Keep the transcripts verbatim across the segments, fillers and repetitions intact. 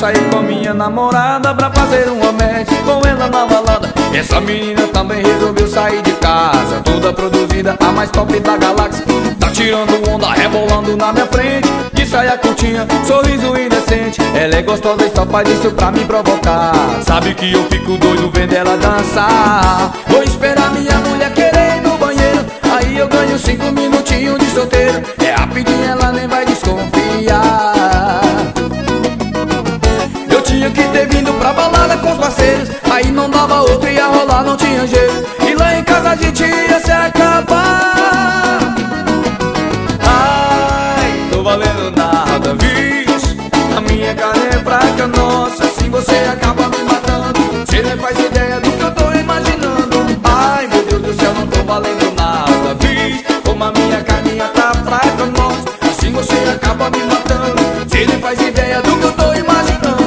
sair com minha namorada pra fazer um romance com ela na balada. Essa menina também resolveu sair de casa, toda produzida, a mais top da galáxia. Tá tirando onda, rebolando na minha frente, de saia curtinha, sorriso indecente. Ela é gostosa e só faz isso pra me provocar. Sabe que eu fico doido vendo ela dançar. Vou esperar minha mulher querer ir no banheiro, aí eu ganho cinco minutinhos de solteiro. É rapidinho, ela nem vai desconfiar. Eu tinha que ter vindo pra balada com os parceiros, aí não dava outro, ia rolar, não tinha jeito. E lá em casa a gente ia se acabar. Ai, tô valendo nada, vixe. A minha carne é fraca, nossa, assim você acaba me matando. Cê nem faz ideia do que eu tô imaginando. Ai, meu Deus do céu, não tô valendo nada, vixe. Como a minha carninha tá fraca, nossa, assim você acaba me matando. Cê nem faz ideia do que eu tô imaginando.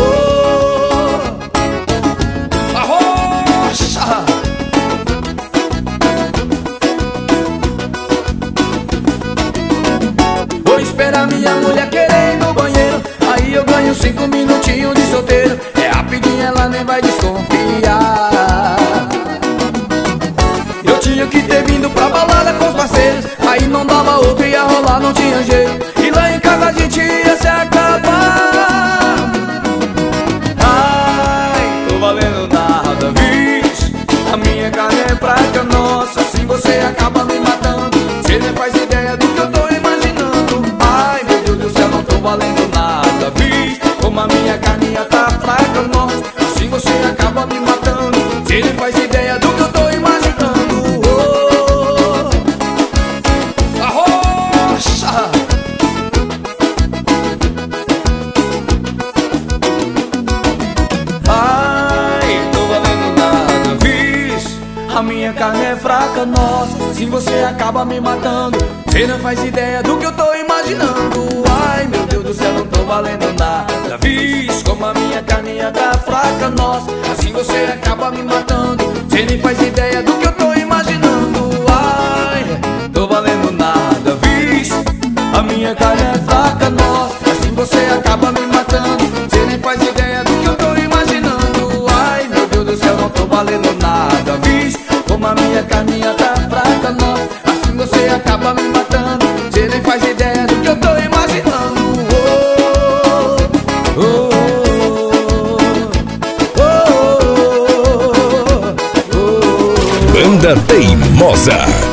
Vou esperar minha mulher querer ir no banheiro, aí eu ganho cinco minutinhos de solteiro. É rapidinho, ela nem vai desconfiar. Eu tinha que ter vindo pra balada com os parceiros, aí não dava outro, ia rolar, não tinha jeito. E lá em casa a gente ia se acabar. Ai, tô valendo nada, vixe. A minha carne é fraca, nossa, assim você acaba me matando. Cê nem faz ideia do que eu tô imaginando. Ai, meu Deus do céu, não tô valendo nada, vixe. Como a minha carninha tá fraca, nossa, assim você acaba me matando. Cê nem faz ideia do que eu tô imaginando. Oh, arrocha. Ai, tô valendo nada, vixe. A minha carne é fraca, nossa, assim você acaba me matando. Cê não faz ideia do que eu tô imaginando. Ai, meu Deus do céu, não tô valendo nada, vixe. Como a minha carninha tá fraca, nossa, assim você acaba me matando. Cê nem faz ideia do que eu tô imaginando. Ai, tô valendo nada, vixe. A minha carne é fraca, nossa, assim você acaba me matando. Cê nem faz ideia do que eu tô imaginando. Ai, meu Deus do céu, não tô valendo nada, vixe. Como a minha carninha tá fraca, nossa, assim você acaba me matando. Cê nem faz ideia do que eu tô imaginando. Oh, oh, oh, oh, oh, oh. Banda Teimosa.